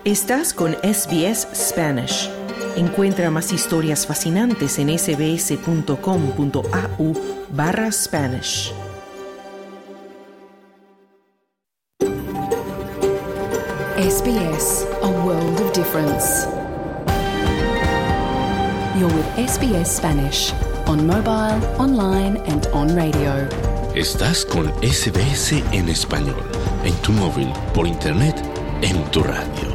Estás con SBS Spanish. Encuentra más historias fascinantes en sbs.com.au/Spanish. SBS, a world of difference. You're with SBS Spanish, on mobile, online and on radio. Estás con SBS en español, en tu móvil, por internet, en tu radio.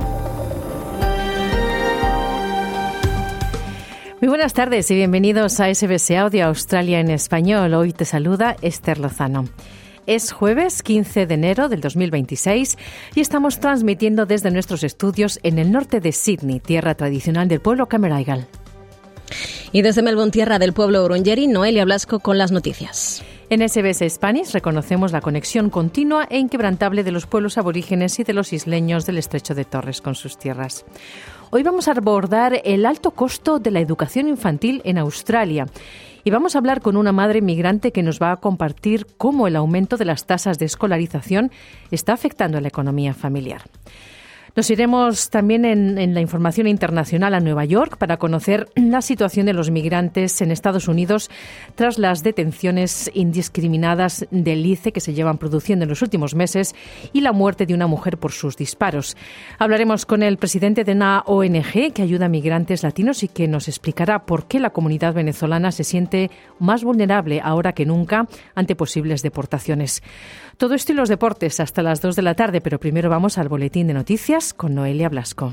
Muy buenas tardes y bienvenidos a SBS Audio Australia en español. Hoy te saluda Esther Lozano. Es jueves 15 de enero del 2026 y estamos transmitiendo desde nuestros estudios en el norte de Sydney, tierra tradicional del pueblo Cameraygal. Y desde Melbourne, tierra del pueblo Wurundjeri, Noelia Blasco con las noticias. En SBS Spanish reconocemos la conexión continua e inquebrantable de los pueblos aborígenes y de los isleños del Estrecho de Torres con sus tierras. Hoy vamos a abordar el alto costo de la educación infantil en Australia y vamos a hablar con una madre migrante que nos va a compartir cómo el aumento de las tasas de escolarización está afectando a la economía familiar. Nos iremos también en la información internacional a Nueva York para conocer la situación de los migrantes en Estados Unidos tras las detenciones indiscriminadas del ICE que se llevan produciendo en los últimos meses y la muerte de una mujer por sus disparos. Hablaremos con el presidente de una ONG que ayuda a migrantes latinos y que nos explicará por qué la comunidad venezolana se siente más vulnerable ahora que nunca ante posibles deportaciones. Todo esto y los deportes hasta las 2 de la tarde, pero primero vamos al boletín de noticias con Noelia Blasco.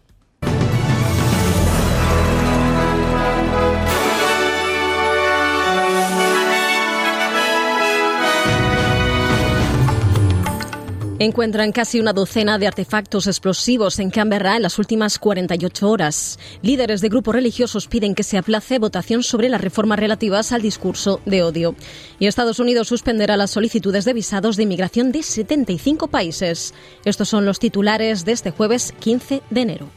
Encuentran casi una docena de artefactos explosivos en Canberra en las últimas 48 horas. Líderes de grupos religiosos piden que se aplace votación sobre las reformas relativas al discurso de odio. Y Estados Unidos suspenderá las solicitudes de visados de inmigración de 75 países. Estos son los titulares de este jueves 15 de enero.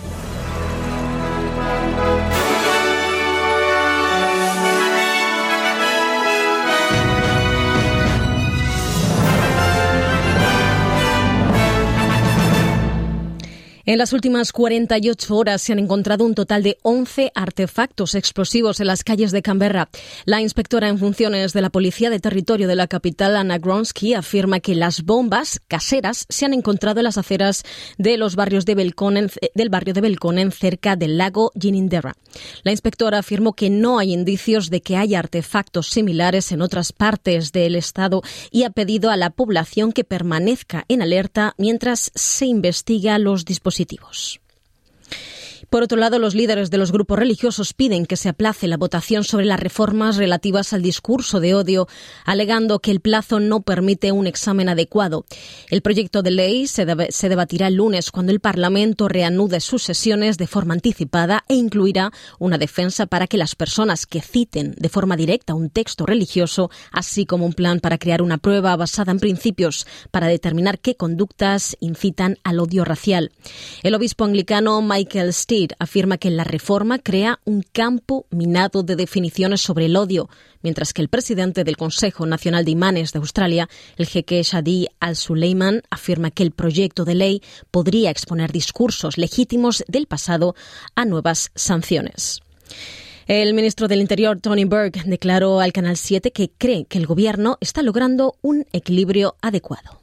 En las últimas 48 horas se han encontrado un total de 11 artefactos explosivos en las calles de Canberra. La inspectora en funciones de la Policía de Territorio de la capital, Anna Gronsky, afirma que las bombas caseras se han encontrado en las aceras de los barrios de del barrio de Belconnen, cerca del lago Ginninderra. La inspectora afirmó que no hay indicios de que haya artefactos similares en otras partes del estado y ha pedido a la población que permanezca en alerta mientras se investiga los dispositivos. Por otro lado, los líderes de los grupos religiosos piden que se aplace la votación sobre las reformas relativas al discurso de odio, alegando que el plazo no permite un examen adecuado. El proyecto de ley se debatirá el lunes cuando el Parlamento reanude sus sesiones de forma anticipada e incluirá una defensa para que las personas que citen de forma directa un texto religioso, así como un plan para crear una prueba basada en principios para determinar qué conductas incitan al odio racial. El obispo anglicano Michael Steed afirma que la reforma crea un campo minado de definiciones sobre el odio, mientras que el presidente del Consejo Nacional de Imanes de Australia, el jeque Shadi Al-Suleiman, afirma que el proyecto de ley podría exponer discursos legítimos del pasado a nuevas sanciones. El ministro del Interior, Tony Burke, declaró al Canal 7 que cree que el gobierno está logrando un equilibrio adecuado.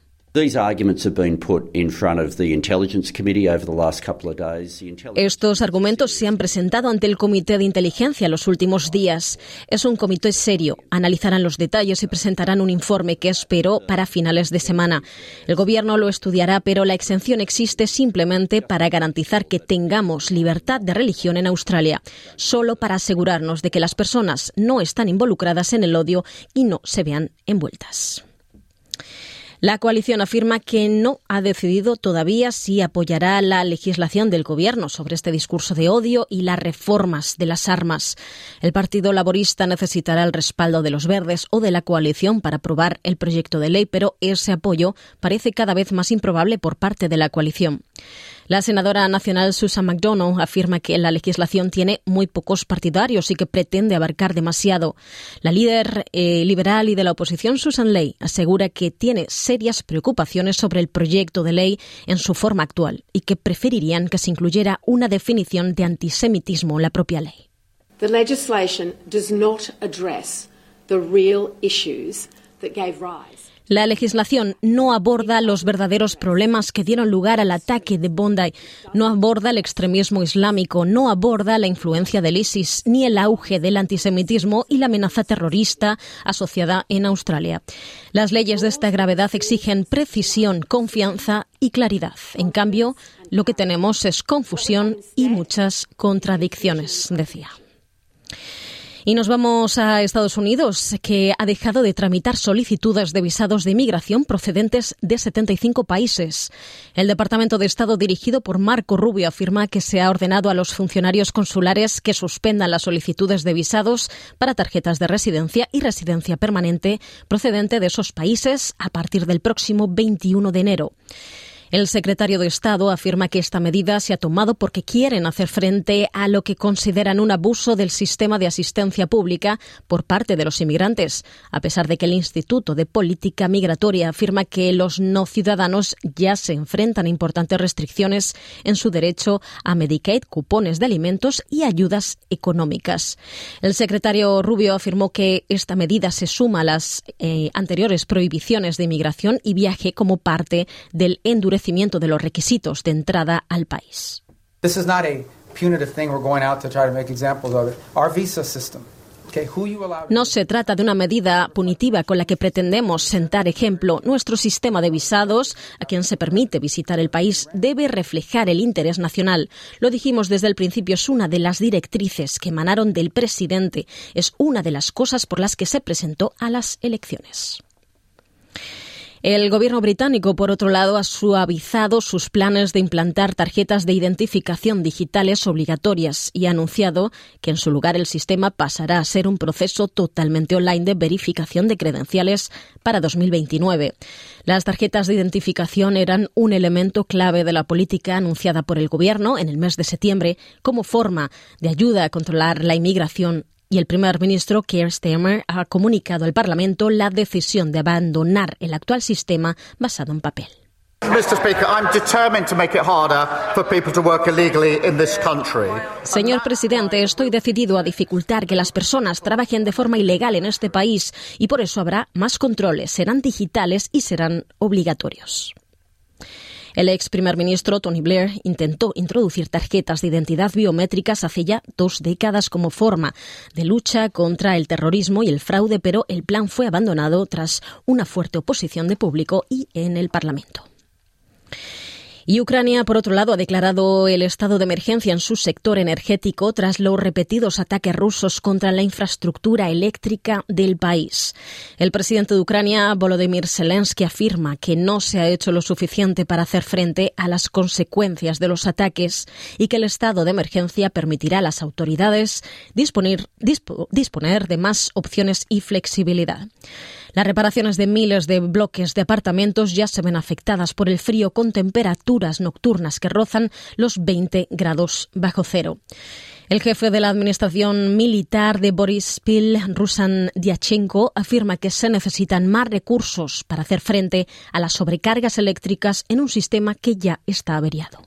Estos argumentos se han presentado ante el Comité de Inteligencia los últimos días. Es un comité serio. Analizarán los detalles y presentarán un informe que espero para finales de semana. El gobierno lo estudiará, pero la exención existe simplemente para garantizar que tengamos libertad de religión en Australia, solo para asegurarnos de que las personas no están involucradas en el odio y no se vean envueltas. La coalición afirma que no ha decidido todavía si apoyará la legislación del gobierno sobre este discurso de odio y las reformas de las armas. El Partido Laborista necesitará el respaldo de los Verdes o de la coalición para aprobar el proyecto de ley, pero ese apoyo parece cada vez más improbable por parte de la coalición. La senadora nacional Susan McDonnell afirma que la legislación tiene muy pocos partidarios y que pretende abarcar demasiado. La líder liberal y de la oposición, Susan Ley, asegura que tiene serias preocupaciones sobre el proyecto de ley en su forma actual y que preferirían que se incluyera una definición de antisemitismo en la propia ley. The legislation does not address the real issues that gave rise. La legislación no aborda los verdaderos problemas que dieron lugar al ataque de Bondi, no aborda el extremismo islámico, no aborda la influencia del ISIS, ni el auge del antisemitismo y la amenaza terrorista asociada en Australia. Las leyes de esta gravedad exigen precisión, confianza y claridad. En cambio, lo que tenemos es confusión y muchas contradicciones, decía. Y nos vamos a Estados Unidos, que ha dejado de tramitar solicitudes de visados de inmigración procedentes de 75 países. El Departamento de Estado, dirigido por Marco Rubio, afirma que se ha ordenado a los funcionarios consulares que suspendan las solicitudes de visados para tarjetas de residencia y residencia permanente procedente de esos países a partir del próximo 21 de enero. El secretario de Estado afirma que esta medida se ha tomado porque quieren hacer frente a lo que consideran un abuso del sistema de asistencia pública por parte de los inmigrantes, a pesar de que el Instituto de Política Migratoria afirma que los no ciudadanos ya se enfrentan a importantes restricciones en su derecho a Medicaid, cupones de alimentos y ayudas económicas. El secretario Rubio afirmó que esta medida se suma a las anteriores prohibiciones de inmigración y viaje como parte del endurecimiento de los requisitos de entrada al país. This is not a punitive thing we're going out to try to make examples of it. Our visa system. No se trata de una medida punitiva con la que pretendemos sentar ejemplo. Nuestro sistema de visados, a quien se permite visitar el país, debe reflejar el interés nacional. Lo dijimos desde el principio, es una de las directrices que emanaron del presidente. Es una de las cosas por las que se presentó a las elecciones. El gobierno británico, por otro lado, ha suavizado sus planes de implantar tarjetas de identificación digitales obligatorias y ha anunciado que en su lugar el sistema pasará a ser un proceso totalmente online de verificación de credenciales para 2029. Las tarjetas de identificación eran un elemento clave de la política anunciada por el gobierno en el mes de septiembre como forma de ayuda a controlar la inmigración. Y el primer ministro Keir Starmer ha comunicado al Parlamento la decisión de abandonar el actual sistema basado en papel. Señor presidente, estoy decidido a dificultar que las personas trabajen de forma ilegal en este país y por eso habrá más controles, serán digitales y serán obligatorios. El ex primer ministro Tony Blair intentó introducir tarjetas de identidad biométricas hace ya 2 décadas como forma de lucha contra el terrorismo y el fraude, pero el plan fue abandonado tras una fuerte oposición de público y en el Parlamento. Y Ucrania, por otro lado, ha declarado el estado de emergencia en su sector energético tras los repetidos ataques rusos contra la infraestructura eléctrica del país. El presidente de Ucrania, Volodymyr Zelensky, afirma que no se ha hecho lo suficiente para hacer frente a las consecuencias de los ataques y que el estado de emergencia permitirá a las autoridades disponer de más opciones y flexibilidad. Las reparaciones de miles de bloques de apartamentos ya se ven afectadas por el frío con temperaturas nocturnas que rozan los 20 grados bajo cero. El jefe de la administración militar de Boryspil, Ruslan Dyachenko, afirma que se necesitan más recursos para hacer frente a las sobrecargas eléctricas en un sistema que ya está averiado.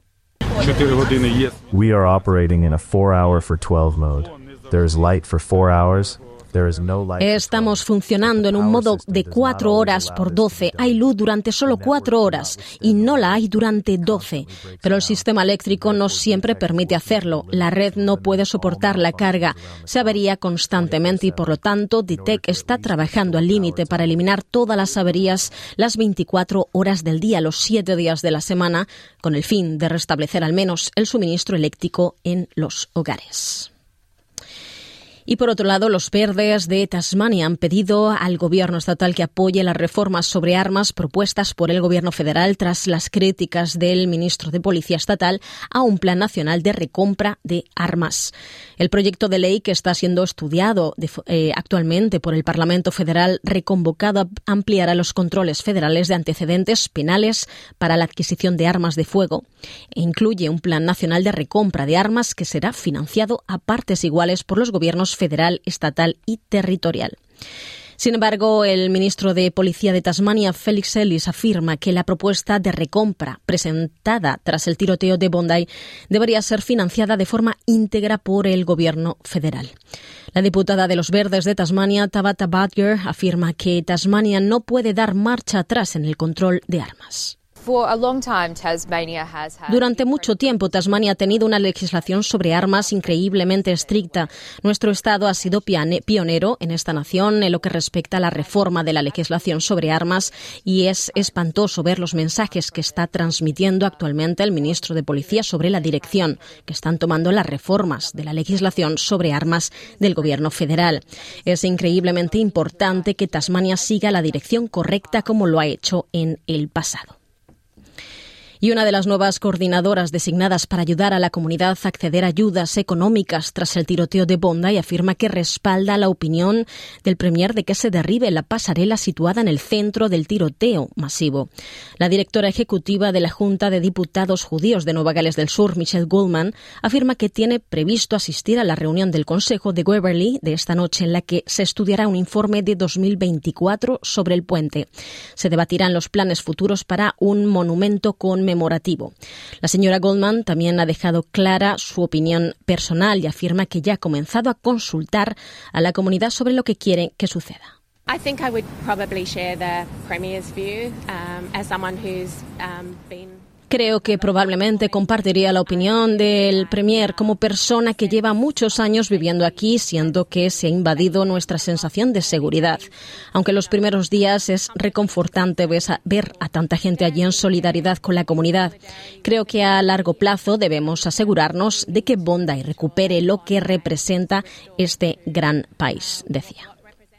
We are operating in a 4-hour for 12 mode. There is light for 4 hours. Estamos funcionando en un modo de 4 horas por 12. Hay luz durante solo 4 horas y no la hay durante 12. Pero el sistema eléctrico no siempre permite hacerlo. La red no puede soportar la carga. Se avería constantemente y, por lo tanto, DTEC está trabajando al límite para eliminar todas las averías las 24 horas del día, los 7 días de la semana, con el fin de restablecer al menos el suministro eléctrico en los hogares. Y por otro lado, los Verdes de Tasmania han pedido al gobierno estatal que apoye las reformas sobre armas propuestas por el gobierno federal tras las críticas del ministro de Policía estatal a un plan nacional de recompra de armas. El proyecto de ley que está siendo estudiado actualmente por el Parlamento Federal, reconvocado, ampliará los controles federales de antecedentes penales para la adquisición de armas de fuego e incluye un plan nacional de recompra de armas que será financiado a partes iguales por los gobiernos federal, estatal y territorial. Sin embargo, el ministro de Policía de Tasmania, Felix Ellis, afirma que la propuesta de recompra presentada tras el tiroteo de Bondi debería ser financiada de forma íntegra por el gobierno federal. La diputada de los Verdes de Tasmania, Tabata Badger, afirma que Tasmania no puede dar marcha atrás en el control de armas. Durante mucho tiempo, Tasmania ha tenido una legislación sobre armas increíblemente estricta. Nuestro estado ha sido pionero en esta nación en lo que respecta a la reforma de la legislación sobre armas y es espantoso ver los mensajes que está transmitiendo actualmente el ministro de Policía sobre la dirección que están tomando las reformas de la legislación sobre armas del gobierno federal. Es increíblemente importante que Tasmania siga la dirección correcta como lo ha hecho en el pasado. Y una de las nuevas coordinadoras designadas para ayudar a la comunidad a acceder a ayudas económicas tras el tiroteo de Bondi afirma que respalda la opinión del Premier de que se derribe la pasarela situada en el centro del tiroteo masivo. La directora ejecutiva de la Junta de Diputados Judíos de Nueva Gales del Sur, Michelle Goldman, afirma que tiene previsto asistir a la reunión del Consejo de Waverley de esta noche en la que se estudiará un informe de 2024 sobre el puente. Se debatirán los planes futuros para un monumento conmemorativo. La señora Goldman también ha dejado clara su opinión personal y afirma que ya ha comenzado a consultar a la comunidad sobre lo que quiere que suceda. I think I would probably share the Premier's view as someone who's been. Creo que probablemente compartiría la opinión del Premier como persona que lleva muchos años viviendo aquí, siendo que se ha invadido nuestra sensación de seguridad. Aunque los primeros días es reconfortante ver a tanta gente allí en solidaridad con la comunidad. Creo que a largo plazo debemos asegurarnos de que Bondi recupere lo que representa este gran país, decía.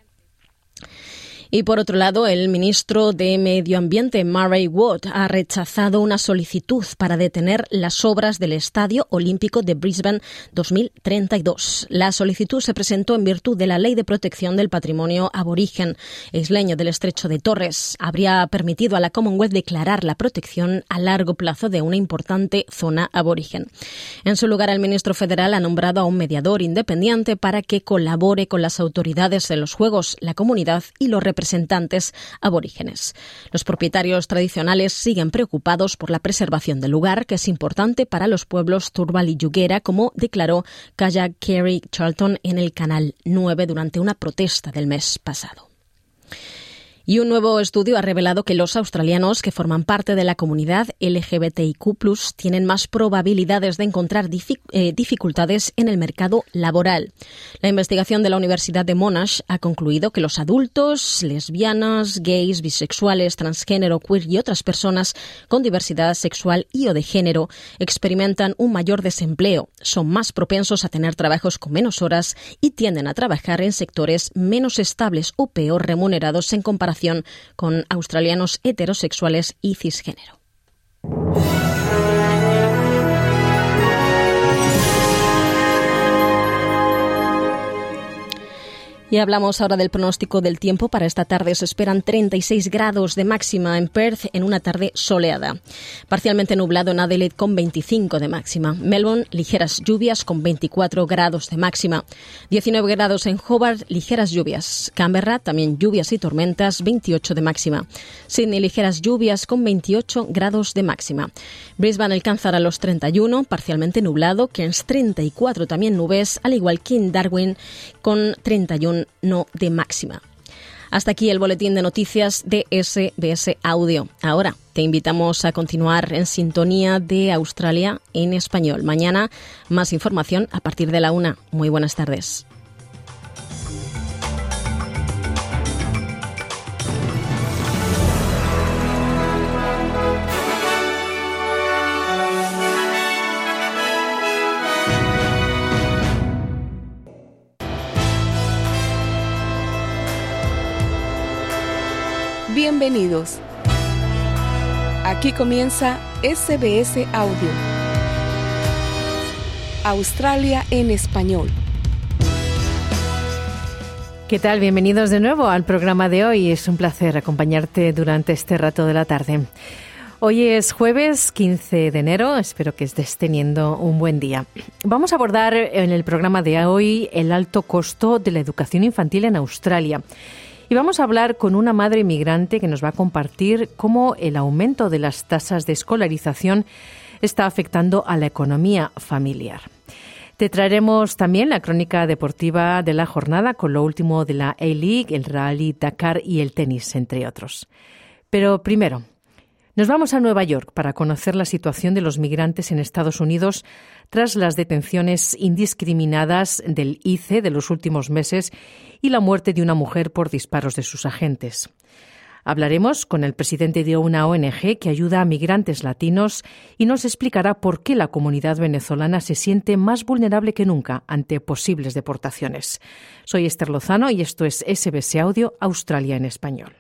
Y por otro lado, el ministro de Medio Ambiente, Murray Watt, ha rechazado una solicitud para detener las obras del Estadio Olímpico de Brisbane 2032. La solicitud se presentó en virtud de la Ley de Protección del Patrimonio Aborigen isleño del Estrecho de Torres. Habría permitido a la Commonwealth declarar la protección a largo plazo de una importante zona aborigen. En su lugar, el ministro federal ha nombrado a un mediador independiente para que colabore con las autoridades de los Juegos, la comunidad y los representantes aborígenes. Los propietarios tradicionales siguen preocupados por la preservación del lugar, que es importante para los pueblos Turrbal y Yuggera, como declaró Kaya Carey Charlton en el Canal 9 durante una protesta del mes pasado. Y un nuevo estudio ha revelado que los australianos que forman parte de la comunidad LGBTIQ+ tienen más probabilidades de encontrar dificultades en el mercado laboral. La investigación de la Universidad de Monash ha concluido que los adultos, lesbianas, gays, bisexuales, transgénero, queer y otras personas con diversidad sexual y o de género experimentan un mayor desempleo, son más propensos a tener trabajos con menos horas y tienden a trabajar en sectores menos estables o peor remunerados en comparación con australianos heterosexuales y cisgénero. Y hablamos ahora del pronóstico del tiempo. Para esta tarde se esperan 36 grados de máxima en Perth en una tarde soleada. Parcialmente nublado en Adelaide con 25 de máxima. Melbourne, ligeras lluvias con 24 grados de máxima. 19 grados en Hobart, ligeras lluvias. Canberra, también lluvias y tormentas, 28 de máxima. Sydney, ligeras lluvias con 28 grados de máxima. Brisbane alcanzará los 31, parcialmente nublado. Cairns, 34, también nubes, al igual que en Darwin con 31 no de máxima. Hasta aquí el boletín de noticias de SBS Audio. Ahora te invitamos a continuar en sintonía de Australia en español. Mañana más información a partir de la 1. Muy buenas tardes. Bienvenidos. Aquí comienza SBS Audio. Australia en español. ¿Qué tal? Bienvenidos de nuevo al programa de hoy. Es un placer acompañarte durante este rato de la tarde. Hoy es jueves 15 de enero. Espero que estés teniendo un buen día. Vamos a abordar en el programa de hoy el alto costo de la educación infantil en Australia. Y vamos a hablar con una madre inmigrante que nos va a compartir cómo el aumento de las tasas de escolarización está afectando a la economía familiar. Te traeremos también la crónica deportiva de la jornada con lo último de la A-League, el Rally Dakar y el tenis, entre otros. Pero primero, nos vamos a Nueva York para conocer la situación de los migrantes en Estados Unidos tras las detenciones indiscriminadas del ICE de los últimos meses y la muerte de una mujer por disparos de sus agentes. Hablaremos con el presidente de una ONG que ayuda a migrantes latinos y nos explicará por qué la comunidad venezolana se siente más vulnerable que nunca ante posibles deportaciones. Soy Esther Lozano y esto es SBS Audio Australia en español.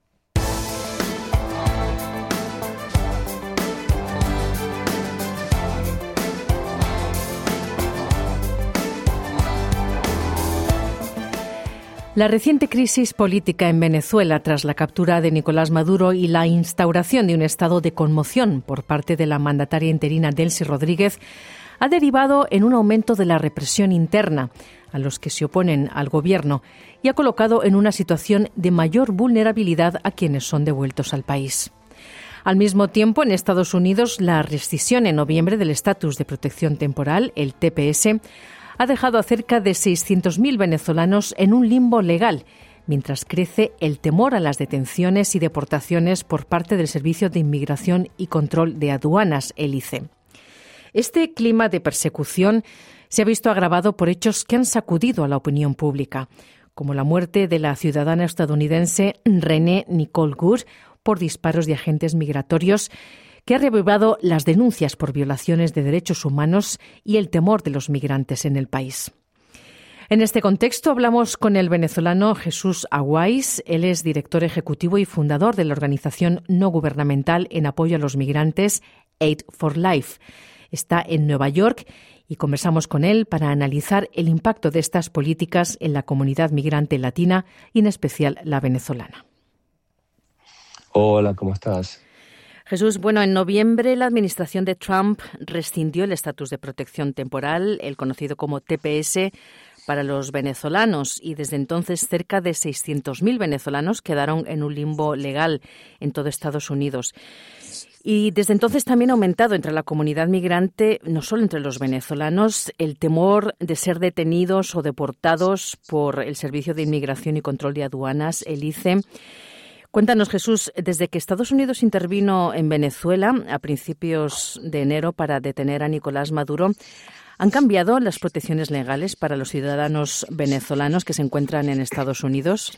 La reciente crisis política en Venezuela tras la captura de Nicolás Maduro y la instauración de un estado de conmoción por parte de la mandataria interina Delcy Rodríguez ha derivado en un aumento de la represión interna a los que se oponen al gobierno y ha colocado en una situación de mayor vulnerabilidad a quienes son devueltos al país. Al mismo tiempo, en Estados Unidos, la rescisión en noviembre del estatus de protección temporal, el TPS, ha dejado a cerca de 600.000 venezolanos en un limbo legal, mientras crece el temor a las detenciones y deportaciones por parte del Servicio de Inmigración y Control de Aduanas, el ICE. Este clima de persecución se ha visto agravado por hechos que han sacudido a la opinión pública, como la muerte de la ciudadana estadounidense Renee Nicole Good por disparos de agentes migratorios, que ha reavivado las denuncias por violaciones de derechos humanos y el temor de los migrantes en el país. En este contexto hablamos con el venezolano Jesús Aguais. Él es director ejecutivo y fundador de la organización no gubernamental en apoyo a los migrantes Aid for Life. Está en Nueva York y conversamos con él para analizar el impacto de estas políticas en la comunidad migrante latina y en especial la venezolana. Hola, ¿cómo estás? Jesús, bueno, en noviembre la administración de Trump rescindió el estatus de protección temporal, el conocido como TPS, para los venezolanos y desde entonces cerca de 600.000 venezolanos quedaron en un limbo legal en todo Estados Unidos. Y desde entonces también ha aumentado entre la comunidad migrante, no solo entre los venezolanos, el temor de ser detenidos o deportados por el Servicio de Inmigración y Control de Aduanas, el ICE. Cuéntanos, Jesús, desde que Estados Unidos intervino en Venezuela a principios de enero para detener a Nicolás Maduro, ¿han cambiado las protecciones legales para los ciudadanos venezolanos que se encuentran en Estados Unidos?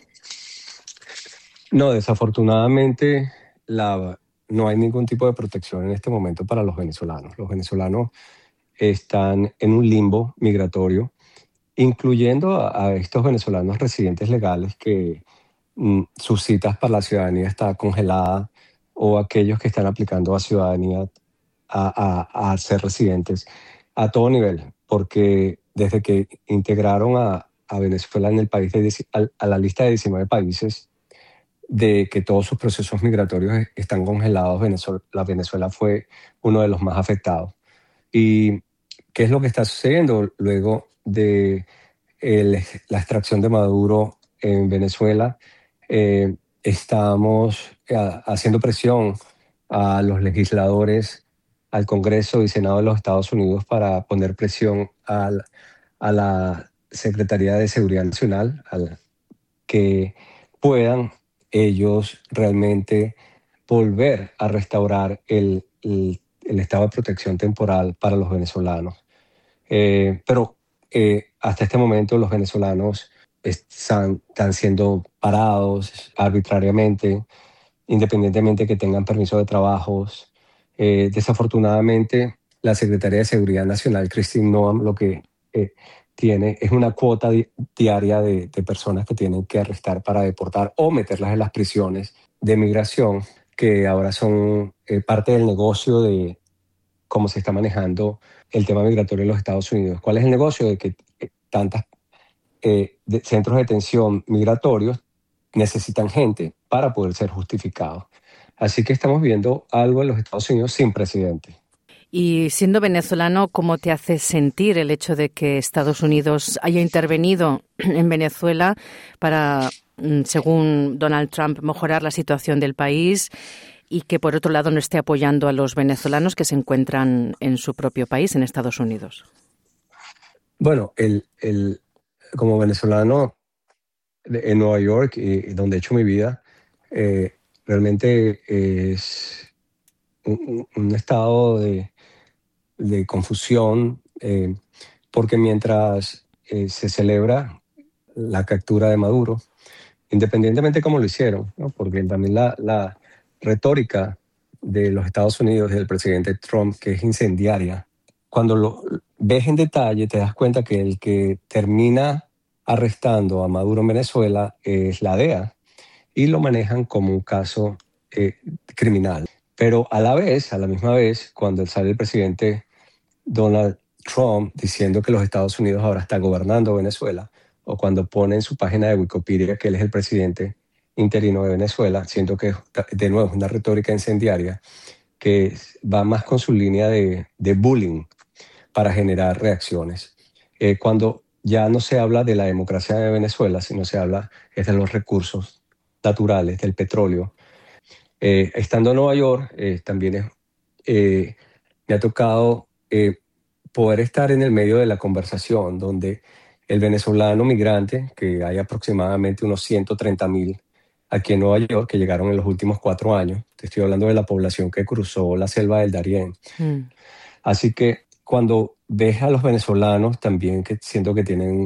No, desafortunadamente no hay ningún tipo de protección en este momento para los venezolanos. Los venezolanos están en un limbo migratorio, incluyendo a estos venezolanos residentes legales que sus citas para la ciudadanía está congelada o aquellos que están aplicando a ciudadanía a ser residentes a todo nivel, porque desde que integraron a Venezuela en el país a la lista de 19 países de que todos sus procesos migratorios están congelados, Venezuela fue uno de los más afectados. ¿Y qué es lo que está sucediendo luego de la extracción de Maduro en Venezuela? Estamos haciendo presión a los legisladores, al Congreso y Senado de los Estados Unidos para poner presión a la Secretaría de Seguridad Nacional que puedan ellos realmente volver a restaurar el estado de protección temporal para los venezolanos. Pero hasta este momento los venezolanos están siendo parados arbitrariamente, independientemente que tengan permiso de trabajos. Desafortunadamente, la Secretaría de Seguridad Nacional, Kristi Noem, lo que tiene es una cuota diaria de personas que tienen que arrestar para deportar o meterlas en las prisiones de migración que ahora son parte del negocio de cómo se está manejando el tema migratorio en los Estados Unidos. ¿Cuál es el negocio de que tantas centros de detención migratorios necesitan gente para poder ser justificados? Así que estamos viendo algo en los Estados Unidos sin precedentes. Y siendo venezolano, ¿cómo te hace sentir el hecho de que Estados Unidos haya intervenido en Venezuela para, según Donald Trump, mejorar la situación del país y que, por otro lado, no esté apoyando a los venezolanos que se encuentran en su propio país, en Estados Unidos? Bueno, como venezolano en Nueva York, donde he hecho mi vida, realmente es un estado de confusión, porque mientras se celebra la captura de Maduro, independientemente de cómo lo hicieron, ¿no? Porque también la retórica de los Estados Unidos y del presidente Trump, que es incendiaria, cuando lo ves en detalle te das cuenta que el que termina arrestando a Maduro en Venezuela es la DEA y lo manejan como un caso criminal. Pero a la misma vez, cuando sale el presidente Donald Trump diciendo que los Estados Unidos ahora está gobernando Venezuela, o cuando pone en su página de Wikipedia que él es el presidente interino de Venezuela, siento que de nuevo es una retórica incendiaria que va más con su línea de bullying para generar reacciones. Cuando ya no se habla de la democracia de Venezuela, sino se habla de los recursos naturales, del petróleo. Estando en Nueva York, también me ha tocado poder estar en el medio de la conversación, donde el venezolano migrante, que hay aproximadamente unos 130,000 aquí en Nueva York, que llegaron en los últimos 4 años. Te estoy hablando de la población que cruzó la selva del Darién. Así que cuando ves a los venezolanos también, que siento que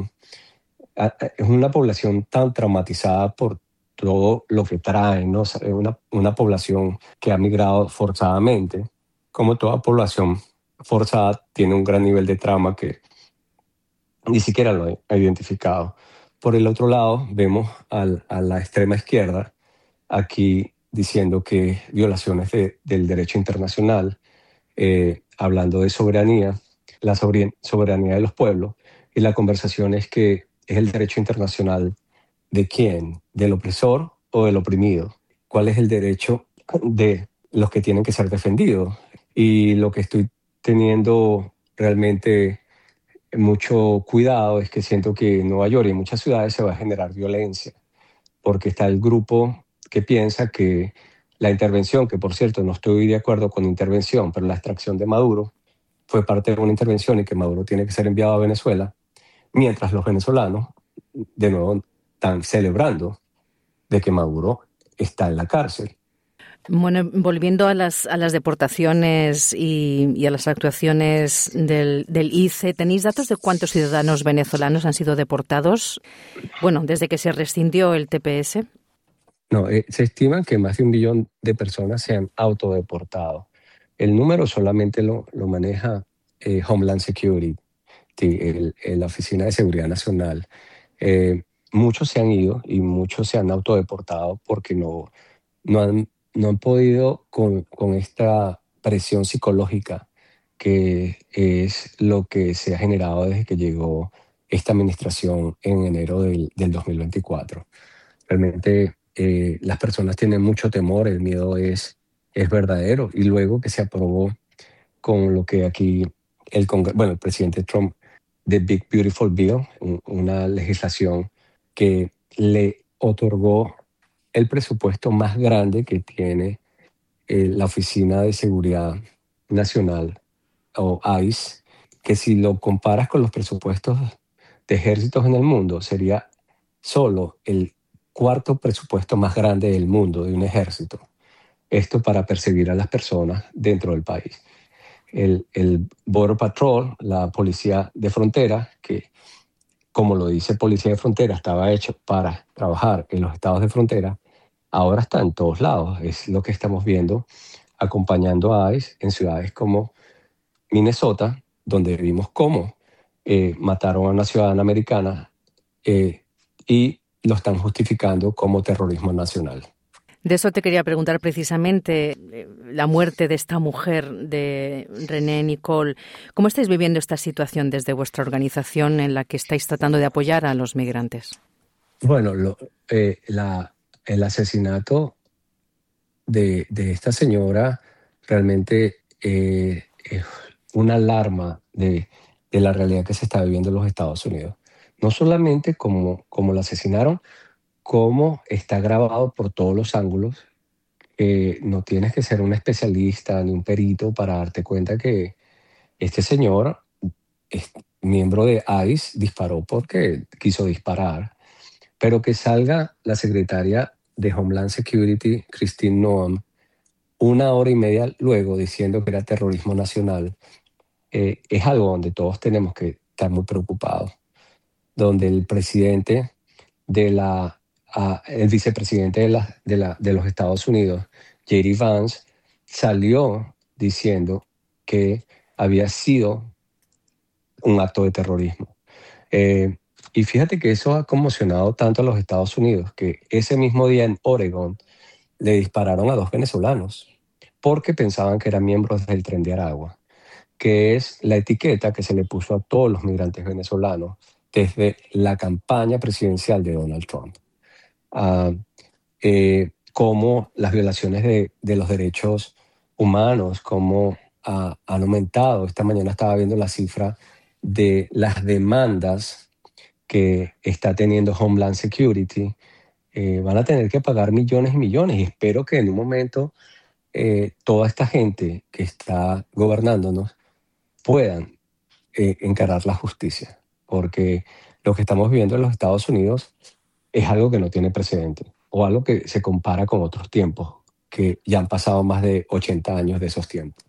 es una población tan traumatizada por todo lo que traen, ¿no? Una población que ha migrado forzadamente. Como toda población forzada tiene un gran nivel de trauma que ni siquiera lo he identificado. Por el otro lado, vemos a la extrema izquierda aquí diciendo que violaciones del derecho internacional, hablando de soberanía, la soberanía de los pueblos, y la conversación es que es el derecho internacional ¿de quién? ¿Del opresor o del oprimido? ¿Cuál es el derecho de los que tienen que ser defendidos? Y lo que estoy teniendo realmente mucho cuidado es que siento que en Nueva York y en muchas ciudades se va a generar violencia, porque está el grupo que piensa que la intervención, que por cierto no estoy de acuerdo con intervención, pero la extracción de Maduro fue parte de una intervención y que Maduro tiene que ser enviado a Venezuela, mientras los venezolanos de nuevo están celebrando de que Maduro está en la cárcel. Bueno, volviendo a las deportaciones y a las actuaciones del ICE, ¿tenéis datos de cuántos ciudadanos venezolanos han sido deportados, bueno, desde que se rescindió el TPS? No, se estima que más de 1 millón de personas se han autodeportado. El número solamente lo maneja Homeland Security, la Oficina de Seguridad Nacional. Muchos se han ido y muchos se han autodeportado porque no han podido con esta presión psicológica que es lo que se ha generado desde que llegó esta administración en enero del 2024. Realmente las personas tienen mucho temor, el miedo es verdadero, y luego que se aprobó con lo que aquí el presidente Trump, The Big Beautiful Bill, una legislación que le otorgó el presupuesto más grande que tiene la Oficina de Seguridad Nacional, o ICE, que si lo comparas con los presupuestos de ejércitos en el mundo, sería solo el 4º presupuesto más grande del mundo de un ejército. Esto para perseguir a las personas dentro del país. El Border Patrol, la policía de frontera, que como lo dice Policía de Frontera, estaba hecho para trabajar en los estados de frontera, ahora está en todos lados. Es lo que estamos viendo acompañando a ICE en ciudades como Minnesota, donde vimos cómo mataron a una ciudadana americana y lo están justificando como terrorismo nacional. De eso te quería preguntar precisamente, la muerte de esta mujer, de René Nicole. ¿Cómo estáis viviendo esta situación desde vuestra organización en la que estáis tratando de apoyar a los migrantes? Bueno, el asesinato de esta señora realmente es una alarma de la realidad que se está viviendo en los Estados Unidos. No solamente como la asesinaron, como está grabado por todos los ángulos. No tienes que ser un especialista ni un perito para darte cuenta que este señor, miembro de ICE, disparó porque quiso disparar. Pero que salga la secretaria de Homeland Security, Christine Noem, 1 hora y media luego diciendo que era terrorismo nacional, es algo donde todos tenemos que estar muy preocupados. Donde el presidente el vicepresidente de los Estados Unidos, J.D. Vance, salió diciendo que había sido un acto de terrorismo. Y fíjate que eso ha conmocionado tanto a los Estados Unidos que ese mismo día en Oregon le dispararon a 2 venezolanos porque pensaban que eran miembros del Tren de Aragua, que es la etiqueta que se le puso a todos los migrantes venezolanos desde la campaña presidencial de Donald Trump. Cómo las violaciones de los derechos humanos, cómo han aumentado. Esta mañana estaba viendo la cifra de las demandas que está teniendo Homeland Security. Van a tener que pagar millones y millones, y espero que en un momento toda esta gente que está gobernándonos puedan encarar la justicia, porque lo que estamos viviendo en los Estados Unidos es algo que no tiene precedente, o algo que se compara con otros tiempos, que ya han pasado más de 80 años de esos tiempos.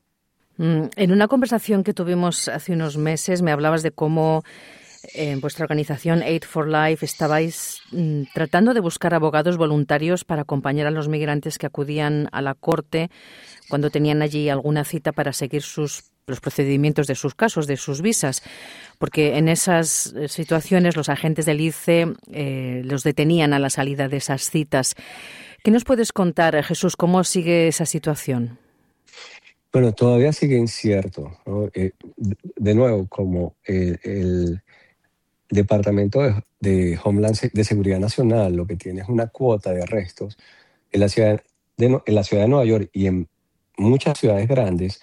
En una conversación que tuvimos hace unos meses me hablabas de cómo en vuestra organización Aid for Life estabais tratando de buscar abogados voluntarios para acompañar a los migrantes que acudían a la corte cuando tenían allí alguna cita para seguir los procedimientos de sus casos, de sus visas, porque en esas situaciones los agentes del ICE los detenían a la salida de esas citas. ¿Qué nos puedes contar, Jesús? ¿Cómo sigue esa situación? Bueno, todavía sigue incierto, ¿no? De nuevo, como el Departamento de Homeland de Seguridad Nacional lo que tiene es una cuota de arrestos en la ciudad de Nueva York y en muchas ciudades grandes,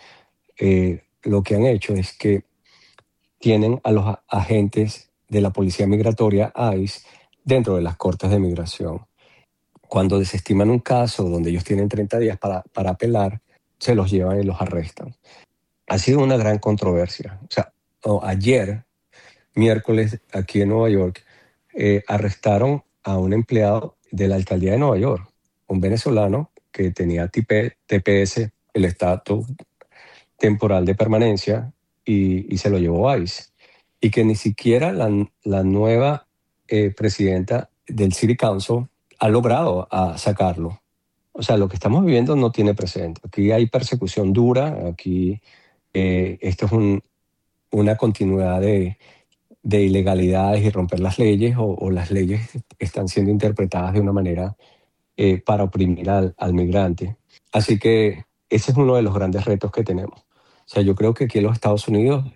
lo que han hecho es que tienen a los agentes de la Policía Migratoria, ICE, dentro de las cortes de migración. Cuando desestiman un caso donde ellos tienen 30 días para apelar, se los llevan y los arrestan. Ha sido una gran controversia. O sea, ayer, miércoles, aquí en Nueva York, arrestaron a un empleado de la alcaldía de Nueva York, un venezolano que tenía TPS, el estatus temporal de permanencia, y se lo llevó a ICE. Y que ni siquiera la nueva presidenta del City Council ha logrado sacarlo. O sea, lo que estamos viviendo no tiene precedente. Aquí hay persecución dura, aquí esto es una continuidad de ilegalidades y romper las leyes, o las leyes están siendo interpretadas de una manera para oprimir al migrante. Así que ese es uno de los grandes retos que tenemos. O sea, yo creo que aquí en los Estados Unidos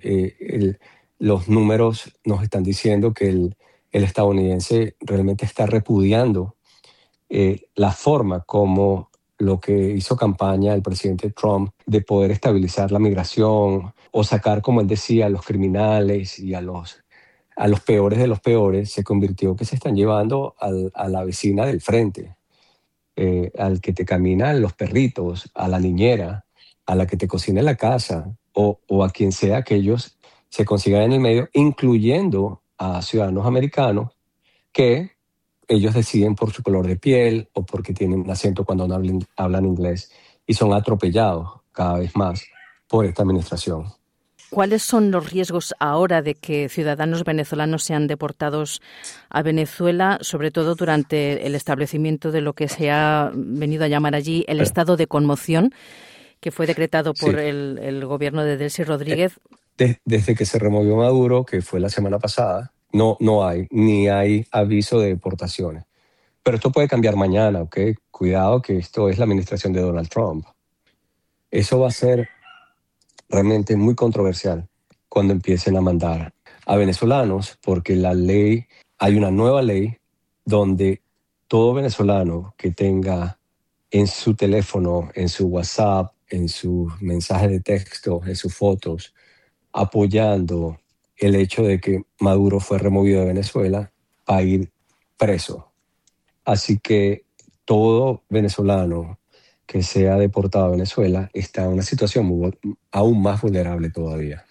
los números nos están diciendo que el estadounidense realmente está repudiando la forma como lo que hizo campaña el presidente Trump de poder estabilizar la migración o sacar, como él decía, a los criminales y a los peores de los peores, se convirtió que se están llevando a la vecina del frente, al que te caminan los perritos, a la niñera, a la que te cocina en la casa, o a quien sea que ellos se consigan en el medio, incluyendo a ciudadanos americanos que ellos deciden por su color de piel o porque tienen un acento cuando no hablan inglés, y son atropellados cada vez más por esta administración. ¿Cuáles son los riesgos ahora de que ciudadanos venezolanos sean deportados a Venezuela, sobre todo durante el establecimiento de lo que se ha venido a llamar allí el estado de conmoción, que fue decretado por el gobierno de Delcy Rodríguez? Desde que se removió Maduro, que fue la semana pasada, no hay aviso de deportaciones. Pero esto puede cambiar mañana, ¿ok? Cuidado que esto es la administración de Donald Trump. Eso va a ser realmente muy controversial cuando empiecen a mandar a venezolanos, porque hay una nueva ley donde todo venezolano que tenga en su teléfono, en su WhatsApp, en sus mensajes de texto, en sus fotos, apoyando el hecho de que Maduro fue removido de Venezuela, va a ir preso. Así que todo venezolano que sea deportado a Venezuela está en una situación aún más vulnerable todavía.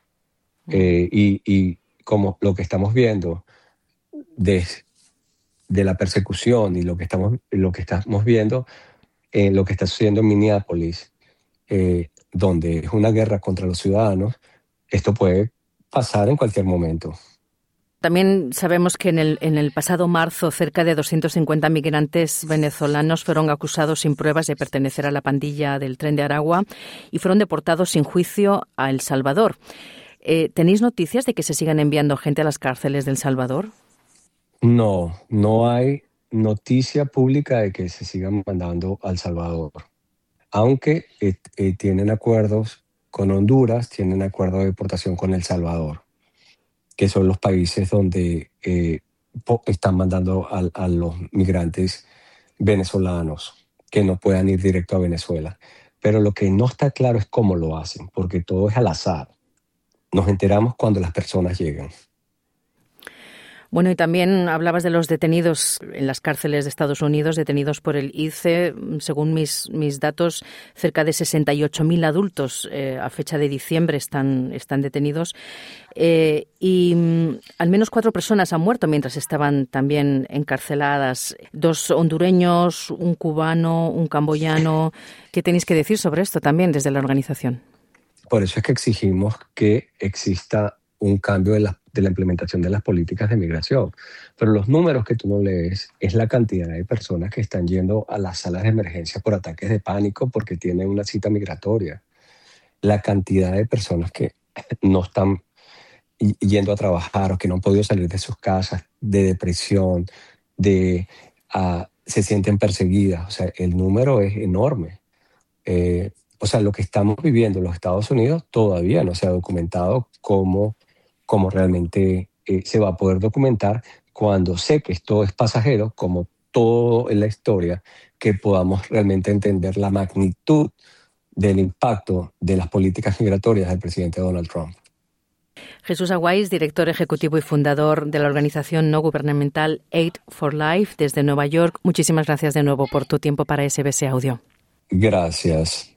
Y como lo que estamos viendo de la persecución y lo que estamos viendo en lo que está sucediendo en Minneapolis, donde es una guerra contra los ciudadanos, esto puede pasar en cualquier momento. También sabemos que en el pasado marzo cerca de 250 migrantes venezolanos fueron acusados sin pruebas de pertenecer a la pandilla del Tren de Aragua y fueron deportados sin juicio a El Salvador. ¿Tenéis noticias de que se sigan enviando gente a las cárceles de El Salvador? No hay noticia pública de que se sigan mandando a El Salvador. Aunque tienen acuerdos con Honduras, tienen acuerdo de deportación con El Salvador, que son los países donde están mandando a los migrantes venezolanos que no puedan ir directo a Venezuela. Pero lo que no está claro es cómo lo hacen, porque todo es al azar. Nos enteramos cuando las personas llegan. Bueno, y también hablabas de los detenidos en las cárceles de Estados Unidos, detenidos por el ICE. Según mis datos, cerca de 68.000 adultos a fecha de diciembre están detenidos. Y al menos 4 personas han muerto mientras estaban también encarceladas. 2 hondureños, un cubano, un camboyano. ¿Qué tenéis que decir sobre esto también desde la organización? Por eso es que exigimos que exista un cambio de la implementación de las políticas de migración. Pero los números que tú no lees es la cantidad de personas que están yendo a las salas de emergencia por ataques de pánico porque tienen una cita migratoria. La cantidad de personas que no están yendo a trabajar o que no han podido salir de sus casas, de depresión, se sienten perseguidas. O sea, el número es enorme. O sea, lo que estamos viviendo en los Estados Unidos todavía no se ha documentado como realmente se va a poder documentar cuando sé que esto es pasajero, como todo en la historia, que podamos realmente entender la magnitud del impacto de las políticas migratorias del presidente Donald Trump. Jesús Aguais, director ejecutivo y fundador de la organización no gubernamental Aid for Life desde Nueva York. Muchísimas gracias de nuevo por tu tiempo para SBS Audio. Gracias.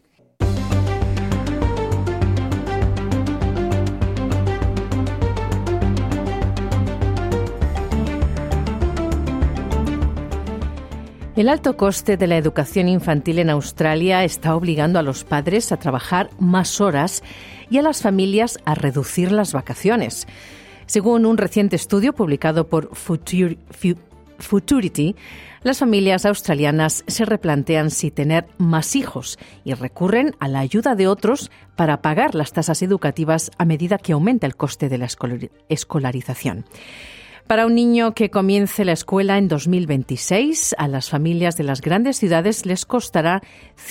El alto coste de la educación infantil en Australia está obligando a los padres a trabajar más horas y a las familias a reducir las vacaciones. Según un reciente estudio publicado por Futurity, las familias australianas se replantean si tener más hijos y recurren a la ayuda de otros para pagar las tasas educativas a medida que aumenta el coste de la escolarización. Para un niño que comience la escuela en 2026, a las familias de las grandes ciudades les costará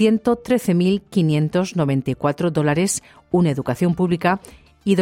$113.594 una educación pública y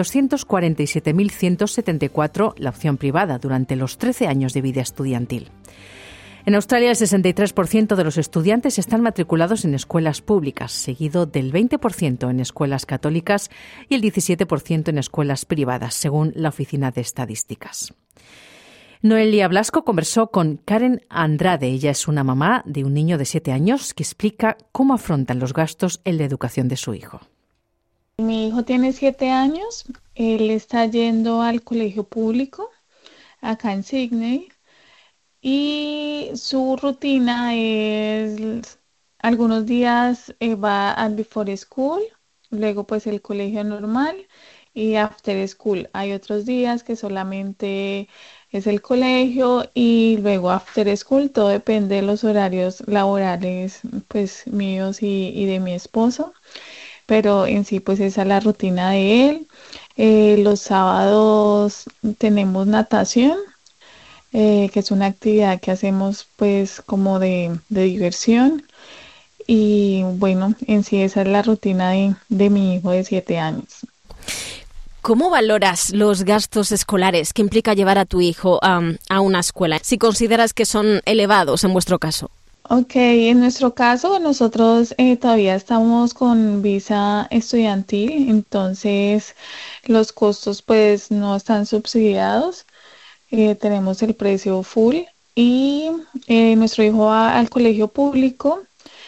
$247.174 la opción privada durante los 13 años de vida estudiantil. En Australia, el 63% de los estudiantes están matriculados en escuelas públicas, seguido del 20% en escuelas católicas y el 17% en escuelas privadas, según la Oficina de Estadísticas. Noelia Blasco conversó con Karen Andrade. Ella es una mamá de un niño de 7 años que explica cómo afrontan los gastos en la educación de su hijo. Mi hijo tiene 7 años. Él está yendo al colegio público acá en Sydney y su rutina es algunos días va al before school, luego pues el colegio normal y after school. Hay otros días que solamente es el colegio y luego after school. Todo depende de los horarios laborales pues míos y de mi esposo, pero en sí pues esa es la rutina de él. Los sábados tenemos natación que es una actividad que hacemos pues como de diversión. Y bueno, en sí esa es la rutina de mi hijo de 7 años. ¿Cómo valoras los gastos escolares que implica llevar a tu hijo a una escuela? Si consideras que son elevados en vuestro caso. Ok, en nuestro caso nosotros todavía estamos con visa estudiantil, entonces los costos pues no están subsidiados, tenemos el precio full y nuestro hijo va al colegio público,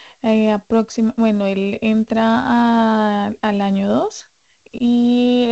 él entra al año 2 y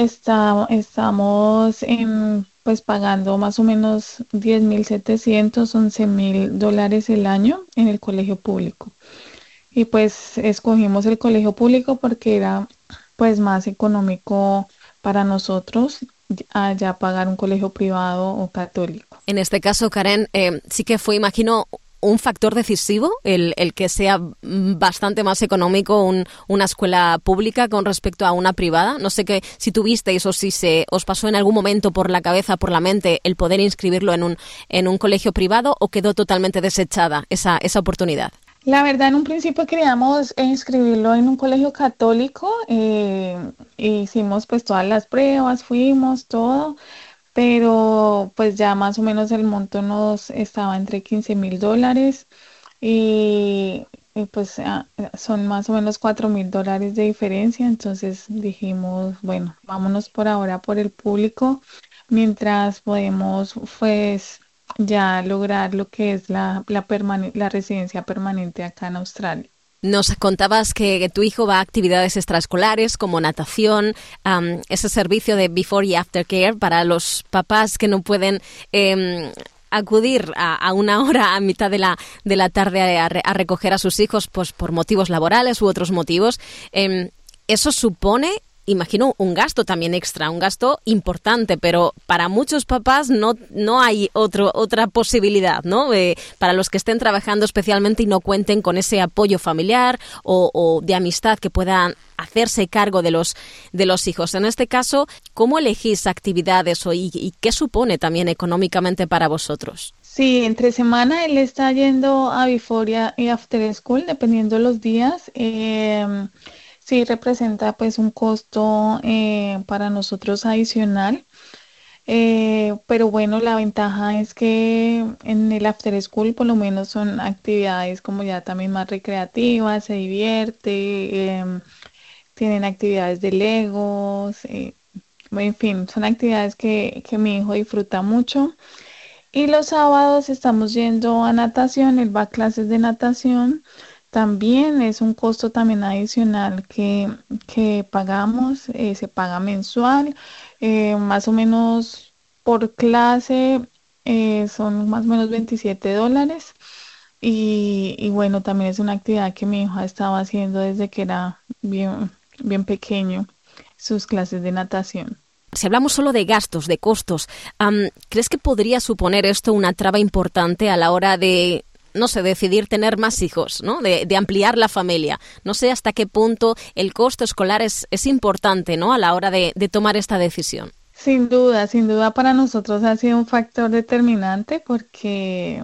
estamos pues pagando más o menos $10,700, $11,000 el año en el colegio público. Y pues escogimos el colegio público porque era pues más económico para nosotros allá pagar un colegio privado o católico. En este caso, Karen, sí que fue, imagino, un factor decisivo el que sea bastante más económico una escuela pública con respecto a una privada. No sé si tuvisteis o si se os pasó en algún momento por la cabeza, por la mente, el poder inscribirlo en un colegio privado, o quedó totalmente desechada esa oportunidad. La verdad, en un principio queríamos inscribirlo en un colegio católico, hicimos pues todas las pruebas, fuimos, todo, pero pues ya más o menos el monto nos estaba entre $15,000 y pues son más o menos $4,000 de diferencia, entonces dijimos, bueno, vámonos por ahora por el público, mientras podemos pues ya lograr lo que es la residencia permanente acá en Australia. Nos contabas que tu hijo va a actividades extraescolares como natación, ese servicio de Before y After Care para los papás que no pueden acudir a una hora a mitad de la tarde a recoger a sus hijos pues por motivos laborales u otros motivos. Eso supone, imagino, un gasto también extra, un gasto importante, pero para muchos papás no hay otra posibilidad, ¿no? Para los que estén trabajando especialmente y no cuenten con ese apoyo familiar o de amistad que puedan hacerse cargo de los hijos. En este caso, ¿cómo elegís actividades y qué supone también económicamente para vosotros? Sí, entre semana él está yendo a Before y After School, dependiendo los días. Sí, representa pues un costo para nosotros adicional, pero bueno, la ventaja es que en el After School por lo menos son actividades como ya también más recreativas, se divierte, tienen actividades de Legos, en fin, son actividades que mi hijo disfruta mucho. Y los sábados estamos yendo a natación, él va a clases de natación. También es un costo también adicional que pagamos, se paga mensual, más o menos por clase son más o menos $27 y bueno, también es una actividad que mi hijo estaba haciendo desde que era bien pequeño, sus clases de natación. Si hablamos solo de gastos, de costos, ¿crees que podría suponer esto una traba importante a la hora de, no sé, decidir tener más hijos, ¿no? De ampliar la familia? No sé hasta qué punto el costo escolar es importante, ¿no? A la hora de tomar esta decisión. Sin duda para nosotros ha sido un factor determinante porque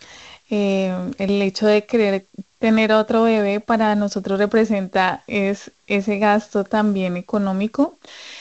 el hecho de querer tener otro bebé para nosotros representa ese gasto también económico.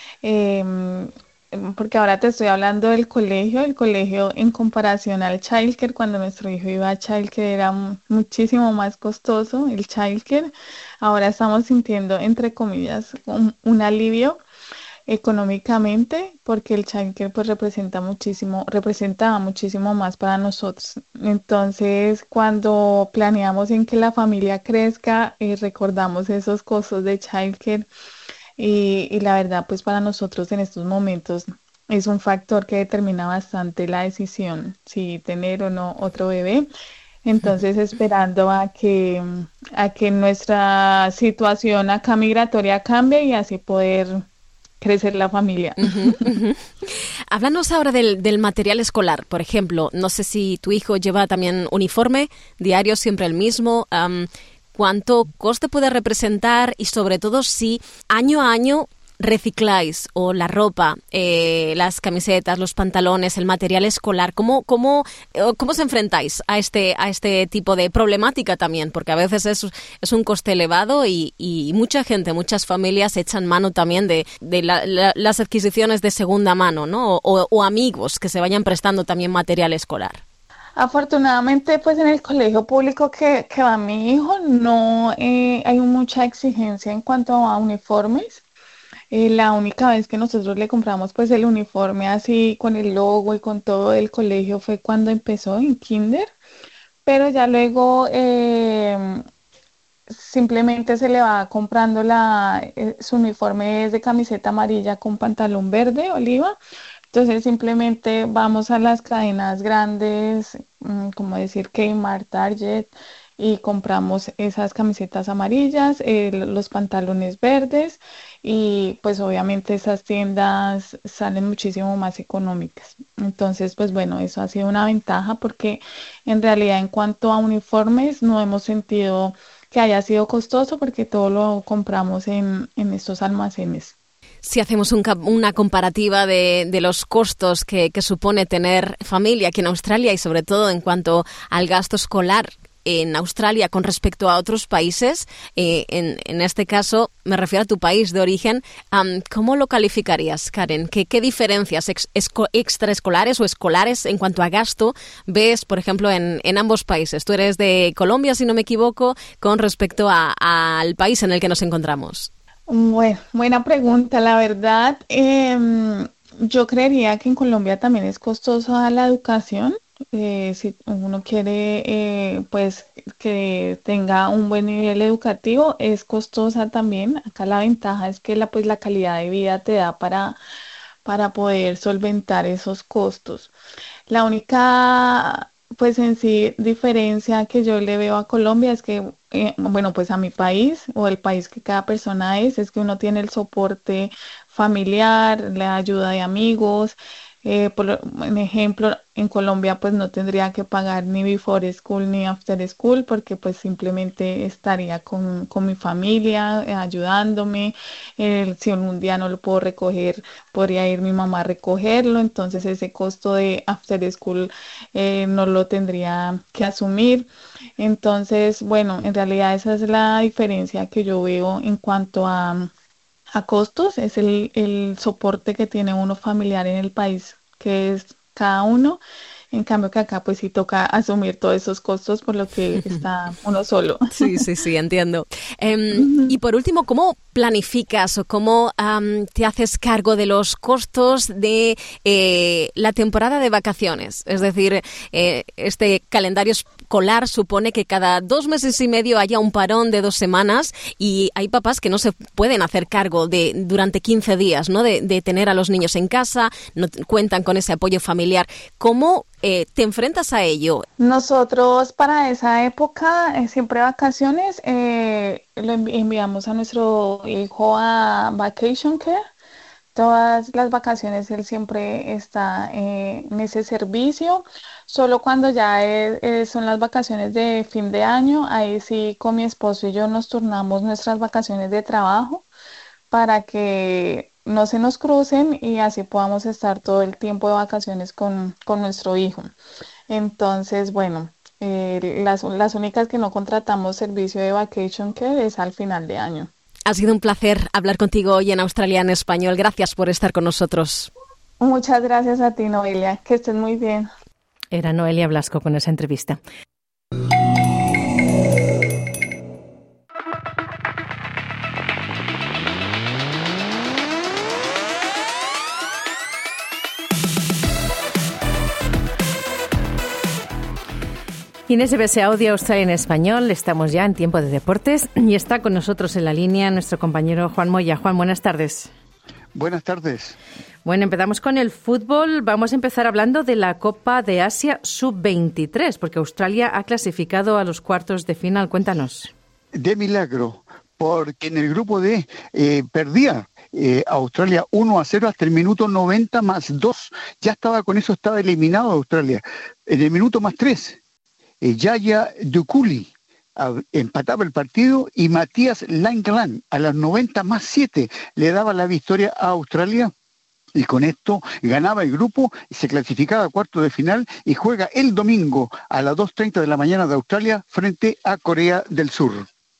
Porque ahora te estoy hablando del colegio. El colegio en comparación al childcare, cuando nuestro hijo iba a childcare era muchísimo más costoso el childcare. Ahora estamos sintiendo, entre comillas, un alivio económicamente porque el childcare pues representaba muchísimo más para nosotros. Entonces, cuando planeamos en que la familia crezca, recordamos esos costos de childcare. Y la verdad, pues para nosotros en estos momentos es un factor que determina bastante la decisión si tener o no otro bebé. Entonces, esperando a que nuestra situación acá migratoria cambie y así poder crecer la familia. Háblanos ahora del material escolar, por ejemplo. No sé si tu hijo lleva también uniforme diario, siempre el mismo. ¿Cuánto coste puede representar y sobre todo si año a año recicláis o la ropa, las camisetas, los pantalones, el material escolar? ¿Cómo se enfrentáis a este tipo de problemática también? Porque a veces es un coste elevado y mucha gente, muchas familias echan mano también de las adquisiciones de segunda mano, ¿no? O amigos que se vayan prestando también material escolar. Afortunadamente, pues en el colegio público que va mi hijo no hay mucha exigencia en cuanto a uniformes. La única vez que nosotros le compramos pues el uniforme así con el logo y con todo el colegio fue cuando empezó en kinder, pero ya luego simplemente se le va comprando su uniforme es de camiseta amarilla con pantalón verde oliva. Entonces simplemente vamos a las cadenas grandes, como decir Kmart, Target, y compramos esas camisetas amarillas, los pantalones verdes, y pues obviamente esas tiendas salen muchísimo más económicas. Entonces, pues bueno, eso ha sido una ventaja porque en realidad en cuanto a uniformes no hemos sentido que haya sido costoso porque todo lo compramos en estos almacenes. Si hacemos una comparativa de los costos que supone tener familia aquí en Australia y sobre todo en cuanto al gasto escolar en Australia con respecto a otros países, en este caso me refiero a tu país de origen, ¿cómo lo calificarías, Karen? ¿Qué diferencias extraescolares o escolares en cuanto a gasto ves, por ejemplo, en ambos países? Tú eres de Colombia, si no me equivoco, con respecto al país en el que nos encontramos. Bueno, buena pregunta. La verdad, yo creería que en Colombia también es costosa la educación. Si uno quiere, pues, que tenga un buen nivel educativo, es costosa también. Acá la ventaja es que la calidad de vida te da para poder solventar esos costos. La única, pues en sí, diferencia que yo le veo a Colombia es que, bueno, pues a mi país o el país que cada persona es que uno tiene el soporte familiar, la ayuda de amigos. Por ejemplo, en Colombia pues no tendría que pagar ni before school ni after school porque pues simplemente estaría con mi familia ayudándome. Si un día no lo puedo recoger, podría ir mi mamá a recogerlo, entonces ese costo de after school no lo tendría que asumir. Entonces, bueno, en realidad esa es la diferencia que yo veo en cuanto a costos, es el soporte que tiene uno familiar en el país, que es cada uno. En cambio que acá pues sí toca asumir todos esos costos por lo que está uno solo. Sí, entiendo. Y por último, ¿cómo planificas o cómo te haces cargo de los costos de la temporada de vacaciones? Es decir, este calendario escolar supone que cada 2 meses y medio haya un parón de 2 semanas y hay papás que no se pueden hacer cargo durante 15 días, ¿no? de tener a los niños en casa, no cuentan con ese apoyo familiar. ¿Cómo te enfrentas a ello? Nosotros para esa época, siempre vacaciones, lo enviamos a nuestro hijo a Vacation Care. Todas las vacaciones él siempre está en ese servicio. Solo cuando ya son las vacaciones de fin de año, ahí sí con mi esposo y yo nos turnamos nuestras vacaciones de trabajo para que no se nos crucen y así podamos estar todo el tiempo de vacaciones con nuestro hijo. Entonces, bueno, las únicas que no contratamos servicio de Vacation Care es al final de año. Ha sido un placer hablar contigo hoy en Australia en Español. Gracias por estar con nosotros. Muchas gracias a ti, Noelia. Que estés muy bien. Era Noelia Blasco con esa entrevista. Y en SBS Audio Australia en Español estamos ya en tiempo de deportes y está con nosotros en la línea nuestro compañero Juan Moya. Juan, buenas tardes. Buenas tardes. Bueno, empezamos con el fútbol. Vamos a empezar hablando de la Copa de Asia Sub-23, porque Australia ha clasificado a los cuartos de final. Cuéntanos. De milagro, porque en el grupo D perdía Australia 1-0 hasta el minuto 90 más 2. Ya con eso estaba eliminado Australia. En el minuto más 3. Yaya Dukuli empataba el partido y Matías Langeland a las 90+7 le daba la victoria a Australia. Y con esto ganaba el grupo, se clasificaba a cuartos de final y juega el domingo a las 2:30 de la mañana de Australia frente a Corea del Sur.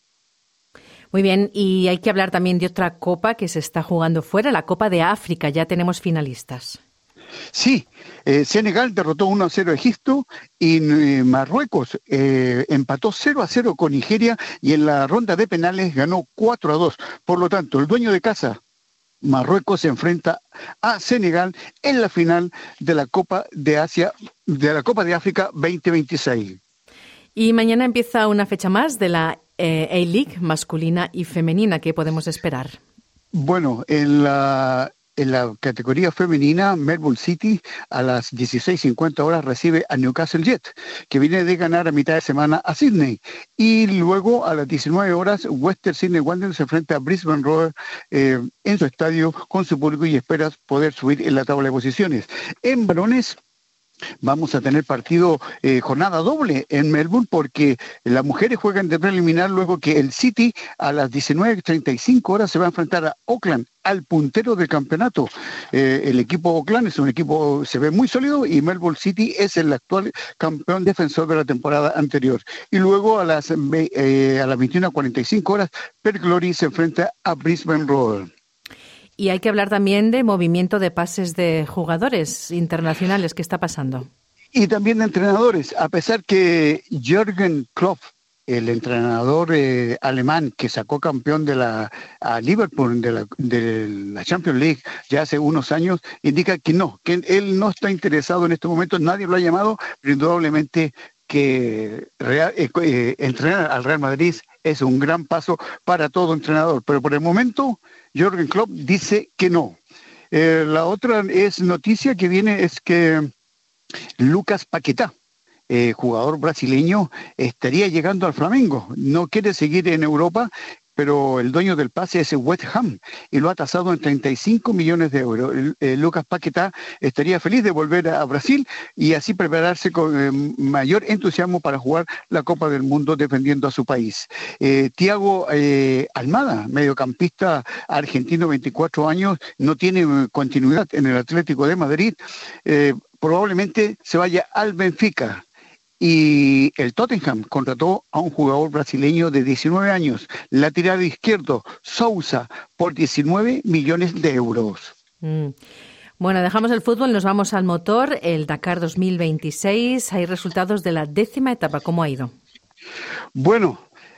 Muy bien, y hay que hablar también de otra copa que se está jugando fuera, la Copa de África. Ya tenemos finalistas. Sí, Senegal derrotó 1-0 a Egipto y Marruecos empató 0-0 con Nigeria y en la ronda de penales ganó 4-2. Por lo tanto, el dueño de casa, Marruecos, se enfrenta a Senegal en la final de la Copa de África 2026. Y mañana empieza una fecha más de la A-League masculina y femenina. ¿Qué podemos esperar? Bueno, en la categoría femenina, Melbourne City a las 16:50 horas recibe a Newcastle Jet, que viene de ganar a mitad de semana a Sydney. Y luego a las 19 horas, Western Sydney Wanderers se enfrenta a Brisbane Roar en su estadio con su público y espera poder subir en la tabla de posiciones. En varones, vamos a tener partido jornada doble en Melbourne porque las mujeres juegan de preliminar luego que el City a las 19:35 horas se va a enfrentar a Auckland, al puntero del campeonato. El equipo Auckland es un equipo, se ve muy sólido, y Melbourne City es el actual campeón defensor de la temporada anterior. Y luego a las 21:45 horas, Perth Glory se enfrenta a Brisbane Roar. Y hay que hablar también de movimiento de pases de jugadores internacionales. ¿Qué está pasando? Y también de entrenadores, a pesar que Jürgen Klopp, el entrenador alemán que sacó campeón a Liverpool de la Champions League ya hace unos años, indica que él no está interesado en este momento, nadie lo ha llamado, pero indudablemente que entrenar al Real Madrid es un gran paso para todo entrenador, pero por el momento Jürgen Klopp dice que no. La otra noticia que viene es que Lucas Paquetá, jugador brasileño, estaría llegando al Flamengo. No quiere seguir en Europa, pero el dueño del pase es West Ham y lo ha tasado en 35 millones de euros. Lucas Paquetá estaría feliz de volver a Brasil y así prepararse con mayor entusiasmo para jugar la Copa del Mundo defendiendo a su país. Thiago Almada, mediocampista argentino, 24 años, no tiene continuidad en el Atlético de Madrid. Probablemente se vaya al Benfica. Y el Tottenham contrató a un jugador brasileño de 19 años, lateral izquierdo, Sousa, por 19 millones de euros. Bueno, dejamos el fútbol, nos vamos al motor, el Dakar 2026. Hay resultados de la 10ª etapa. ¿Cómo ha ido? Bueno,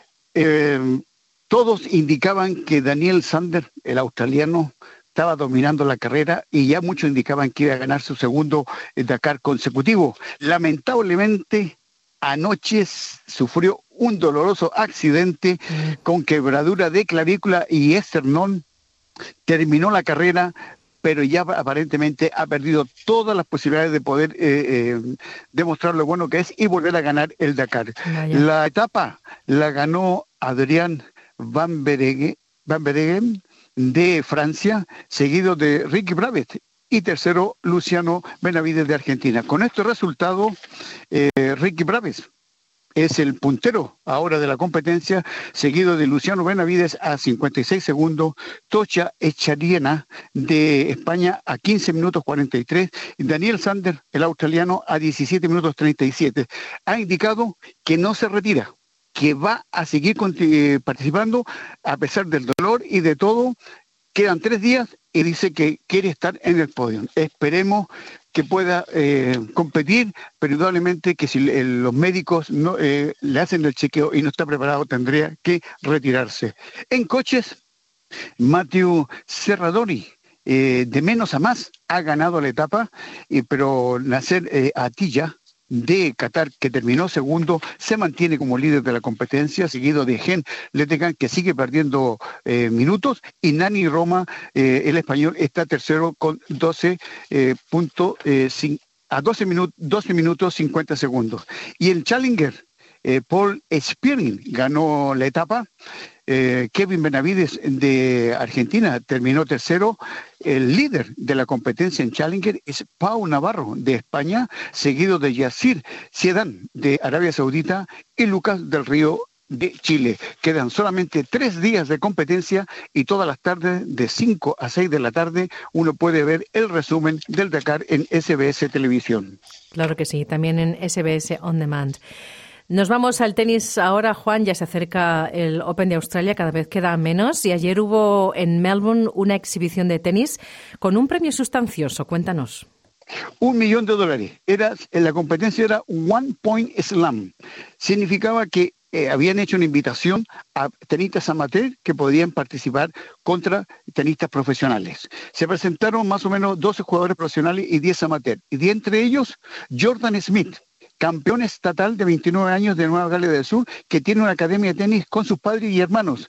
todos indicaban que Daniel Sander, el australiano, estaba dominando la carrera y ya muchos indicaban que iba a ganar su segundo Dakar consecutivo. Lamentablemente, anoche sufrió un doloroso accidente con quebradura de clavícula y esternón. Terminó la carrera, pero ya aparentemente ha perdido todas las posibilidades de poder demostrar lo bueno que es y volver a ganar el Dakar. Vaya. La etapa la ganó Adrian Van Bereghem de Francia, seguido de Ricky Brabeck, y tercero Luciano Benavides de Argentina. Con este resultado, Ricky Brabeck es el puntero ahora de la competencia, seguido de Luciano Benavides a 56 segundos, Tocha Echariena de España a 15 minutos 43, y Daniel Sander, el australiano, a 17 minutos 37. Ha indicado que no se retira, que va a seguir participando a pesar del dolor y de todo. Quedan 3 días y dice que quiere estar en el podio. Esperemos que pueda competir, pero indudablemente que si los médicos no le hacen el chequeo y no está preparado, tendría que retirarse. En coches, Mathieu Serradori, de menos a más, ha ganado la etapa, pero Nasser Attiyah de Qatar, que terminó segundo, se mantiene como líder de la competencia, seguido de Gen Letegan, que sigue perdiendo minutos, y Nani Roma, el español, está tercero con 12 minutos 50 segundos. Y el Challenger, Paul Spiering ganó la etapa. Kevin Benavides de Argentina terminó tercero. El líder de la competencia en Challenger es Pau Navarro de España, seguido de Yassir Sedan de Arabia Saudita y Lucas del Río de Chile. Quedan solamente 3 días de competencia y todas las tardes de 5 a 6 de la tarde uno puede ver el resumen del Dakar en SBS Televisión. Claro que sí, también en SBS On Demand. Nos vamos al tenis ahora, Juan. Ya se acerca el Open de Australia, cada vez queda menos. Y ayer hubo en Melbourne una exhibición de tenis con un premio sustancioso. Cuéntanos. $1 millón. La competencia era One Point Slam. Significaba que habían hecho una invitación a tenistas amateur que podían participar contra tenistas profesionales. Se presentaron más o menos 12 jugadores profesionales y 10 amateurs. Y de entre ellos, Jordan Smith, campeón estatal de 29 años de Nueva Gales del Sur, que tiene una academia de tenis con sus padres y hermanos.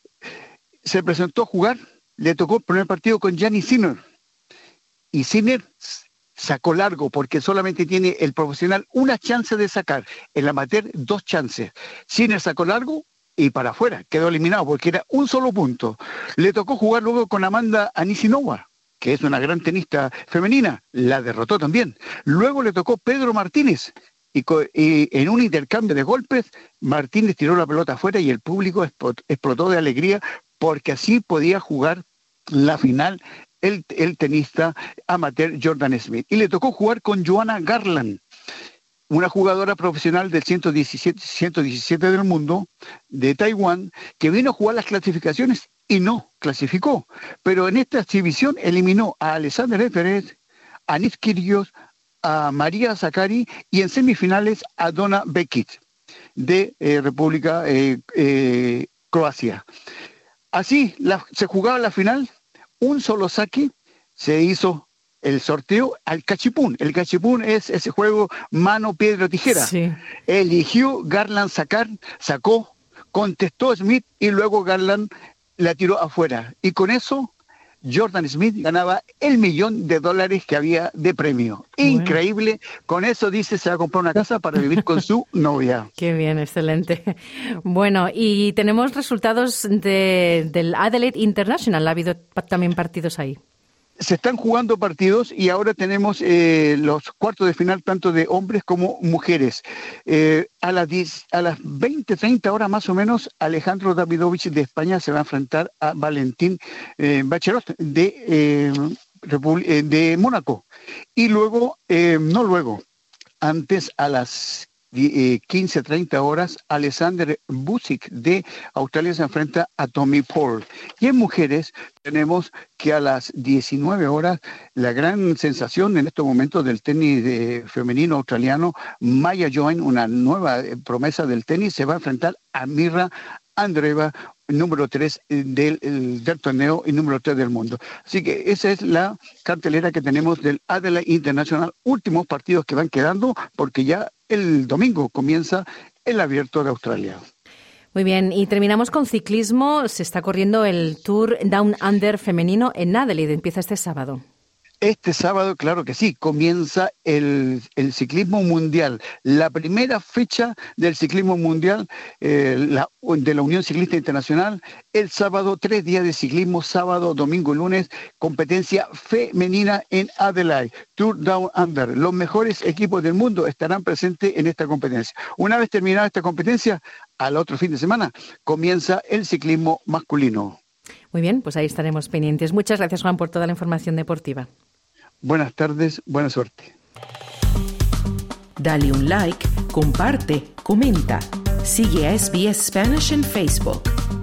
Se presentó a jugar, le tocó el primer partido con Gianni Sinner. Y Sinner sacó largo porque solamente tiene el profesional una chance de sacar, el amateur 2 chances. Sinner sacó largo y para afuera, quedó eliminado porque era un solo punto. Le tocó jugar luego con Amanda Anisimova, que es una gran tenista femenina, la derrotó también. Luego le tocó Pedro Martínez, y en un intercambio de golpes, Martínez tiró la pelota afuera y el público explotó de alegría porque así podía jugar la final el tenista amateur Jordan Smith. Y le tocó jugar con Joanna Garland, una jugadora profesional del 117 del mundo, de Taiwán, que vino a jugar las clasificaciones y no clasificó. Pero en esta exhibición eliminó a Alexander Zverev, a Nick Kyrgios, a María Sakkari y en semifinales a Donna Vekic de República Croacia. Así se jugaba la final, un solo saque, se hizo el sorteo al cachipún. El cachipún es ese juego mano, piedra, tijera. Sí. Eligió Garland sacó, contestó Smith y luego Garland la tiró afuera. Y con eso Jordan Smith ganaba $1 millón que había de premio. Bueno. Increíble. Con eso dice se va a comprar una casa para vivir con su novia. Qué bien, excelente. Bueno, y tenemos resultados del Adelaide International. Ha habido también partidos ahí. Se están jugando partidos y ahora tenemos los cuartos de final tanto de hombres como mujeres. A las 20:30 horas más o menos, Alejandro Davidovich de España se va a enfrentar a Valentín Bachelot de Mónaco. Y luego, antes a las 15:30 horas, Alexander Busic de Australia se enfrenta a Tommy Paul. Y en mujeres tenemos que a las 19 horas, la gran sensación en estos momentos del tenis femenino australiano, Maya Join, una nueva promesa del tenis, se va a enfrentar a Mirra Andreeva, número 3 del torneo y número 3 del mundo. Así que esa es la cartelera que tenemos del Adelaide International. Últimos partidos que van quedando porque ya el domingo comienza el Abierto de Australia. Muy bien, y terminamos con ciclismo. Se está corriendo el Tour Down Under femenino en Adelaide. Empieza este sábado. Este sábado, claro que sí, comienza el ciclismo mundial. La primera fecha del ciclismo mundial de la Unión Ciclista Internacional. El sábado, 3 días de ciclismo, sábado, domingo y lunes, competencia femenina en Adelaide, Tour Down Under. Los mejores equipos del mundo estarán presentes en esta competencia. Una vez terminada esta competencia, al otro fin de semana, comienza el ciclismo masculino. Muy bien, pues ahí estaremos pendientes. Muchas gracias, Juan, por toda la información deportiva. Buenas tardes, buena suerte. Dale un like, comparte, comenta. Sigue a SBS Spanish en Facebook.